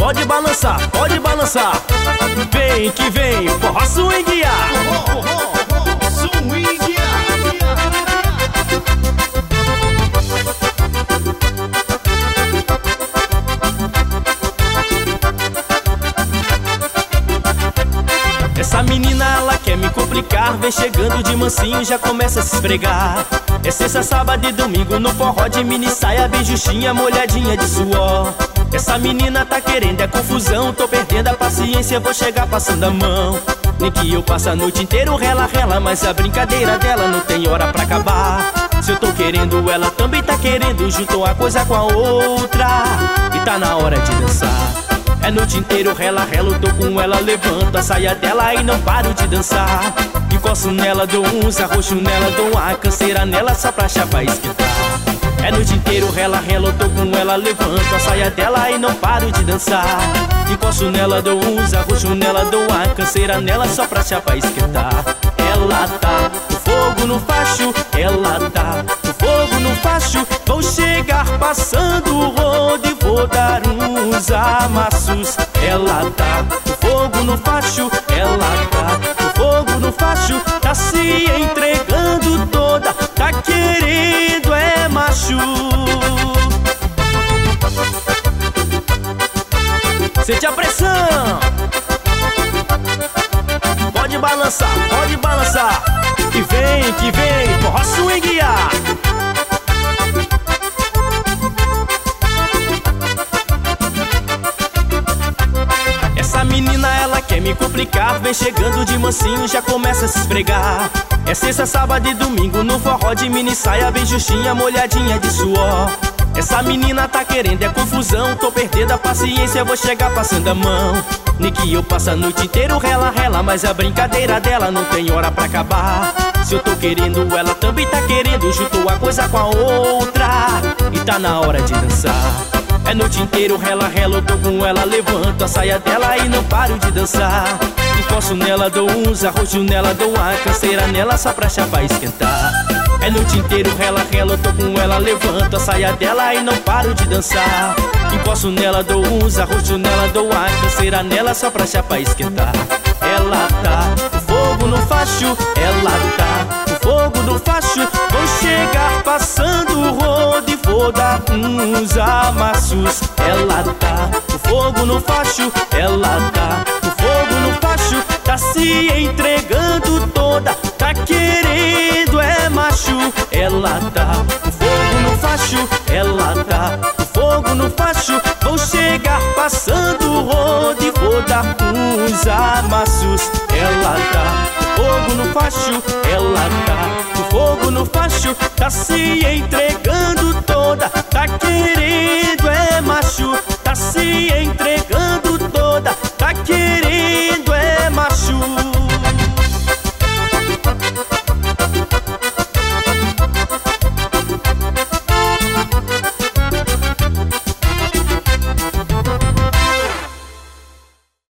pode balançar. Vem que vem, forró swinguear. Swinguear. Essa menina, ela quer me complicar. Vem chegando de mansinho, já começa a se esfregar. É sexta, sábado e domingo no forró de mini saia, bem justinha, molhadinha de suor. Essa menina tá querendo é confusão. Tô perdendo a paciência, vou chegar passando a mão. Nem que eu passe a noite inteira rela, mas a brincadeira dela não tem hora pra acabar. Se eu tô querendo, ela também tá querendo. Juntou a coisa com a outra e tá na hora de dançar. É noite inteiro rela, eu tô com ela. Levanto a saia dela e não paro de dançar. Encosto nela, dou uns arroxo nela, dou uma canseira nela só pra chapa esquentar. É noite inteiro rela, eu tô com ela. Levanto a saia dela e não paro de dançar. Encosto nela, dou uns arroxo nela, dou uma canseira nela só pra chapa esquentar. Ela tá com fogo no facho, ela tá com fogo no facho. Vou chegar passando o rodo e vou dar uns amassos. Ela tá com fogo no facho, ela tá com fogo no facho. Tá se entregando toda, tá querendo é macho. Sente a pressão. Pode balançar. Que vem, forró swinguear. Essa menina, ela quer me complicar. Vem chegando de mansinho, já começa a se esfregar. É sexta, sábado e domingo no forró de mini saia, bem justinha, molhadinha de suor. Essa menina tá querendo é confusão. Tô perdendo a paciência, vou chegar passando a mão. Nem que eu passe a noite inteira rela, mas a brincadeira dela não tem hora pra acabar. Se eu tô querendo, ela também tá querendo. Juntou a coisa com a outra e tá na hora de dançar. É noite inteiro rela, eu tô com ela. Levanto a saia dela e não paro de dançar. Encosto nela, dou uns arroxo nela, dou uma canseira nela só pra chapa esquentar. É noite inteiro rela, eu tô com ela. Levanto a saia dela e não paro de dançar. Encosto nela, dou uns arroxo nela, dou uma canseira nela só pra chapa esquentar. Ela tá com fogo no facho, ela tá com fogo no facho. Vou chegar passando o rodo e vou dar uns amassos. Ela tá com fogo no facho, ela tá com fogo no facho. Tá se entregando toda, tá querendo é macho. Ela tá com fogo no facho, ela tá com fogo no facho. Vou chegar passando o rodo e vou dar uns amassos. Ela tá com fogo no facho, ela tá com fogo no facho. Tá se entregando toda, tá querendo é macho. Tá se entregando toda, tá querendo é macho.